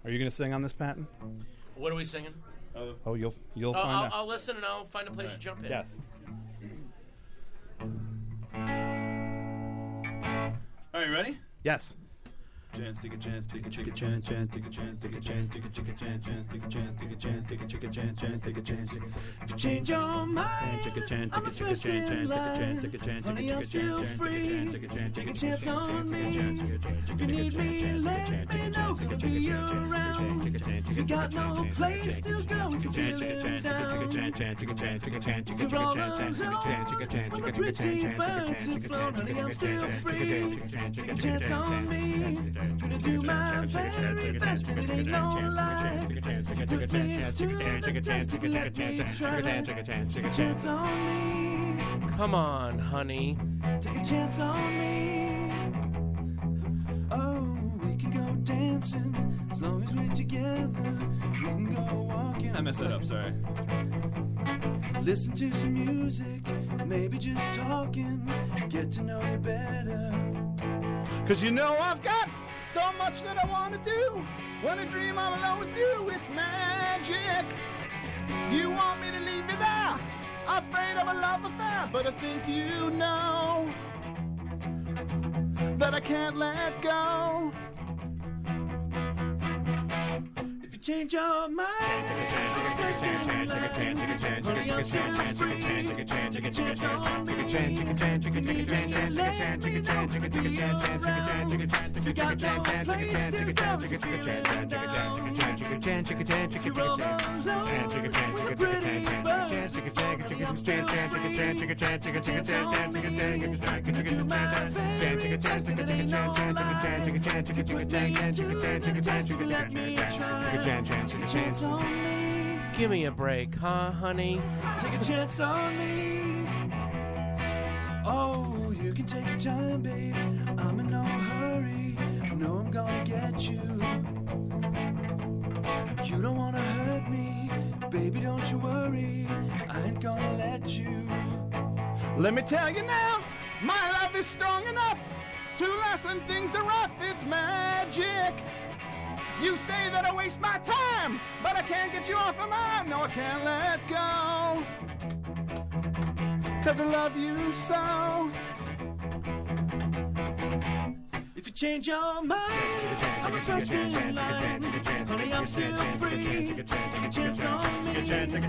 Are you going to sing on this, Patton? What are we singing? Oh, you'll find out. I'll listen and I'll find a place to jump in. Yes. All right, you ready? Yes. Chance, take a chance, take a chicken chance, chance, take a chance, take a chance, take a chicken chance, chance, take a chance, take a chance, take a chicken chance, chance, take a chance. If you change your mind, take a chance, take a chicken chance, chance, take a chance, take a chance, honey, I'm still free. Take a chance on me. If you need me, let me know. Gonna be around. If you got no place to go, if you're feeling down, if you're all alone, with a pretty bird to float, honey, I'm still free. Take a chance on me. Gonna do my very best, and it ain't no lie. Put me to the test if you let me try. Take a chance on me. Come on, honey. Take a chance on me. Oh, we can go dancing as long as we're together. We can go walking. I messed that up, sorry. Listen to some music, maybe just talking. Get to know you better. 'Cause you know I've got so much that I want to do. When I dream I'm alone with you, it's magic. You want me to leave you there, afraid of a love affair, but I think you know that I can't let go. If you change your mind, first in line, honey, I'm still free. Take a chance on me. Let me know, could be around. If you got no place to go, if you're feeling down, if you're all alone with a pretty bird, honey, I'm still free. Take a chance on me. Gonna do my very best, and it ain't no lie. Put me to the test, you let me try. Take a chance on me. Give me a break, huh, honey? Take a chance on me. Oh, you can take your time, babe. I'm in no hurry. No, I'm gonna get you. You don't wanna hurt me, baby, don't you worry. I ain't gonna let you. Let me tell you now, my love is strong enough to last when things are rough. It's magic. You say that I waste my time, but I can't get you off my mind. No, I can't let go, 'cause I love you so. If you change your mind, I'm a first in line. Honey, I'm still free. Take a chance on me. Let me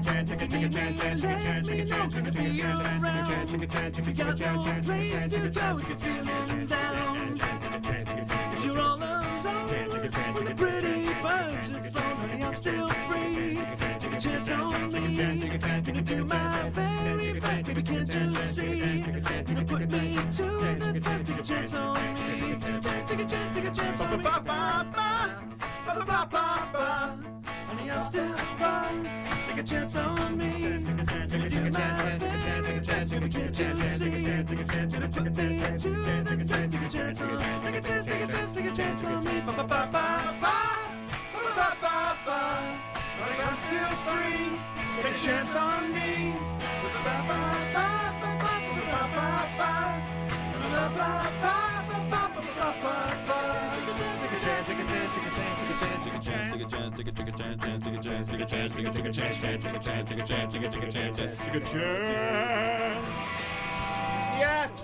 know, gonna be around. If you got no place to go, if you're feeling down, if you're all alone with a pretty bird to float, honey, I'm still free. Take a chance on me. Gonna do my very best, baby, can't you see? Gonna put me to the test. Take a chance on me. Take a chance, take a chance on me. Honey, I'm still wrong. Take a chance on me. Gonna do my very best, baby, can't you see? Gonna put me to the test. Take a chance on me. Take a chance, take a chance, take a chance on me. Honey, I'm still free. Take a chance on me. Yes.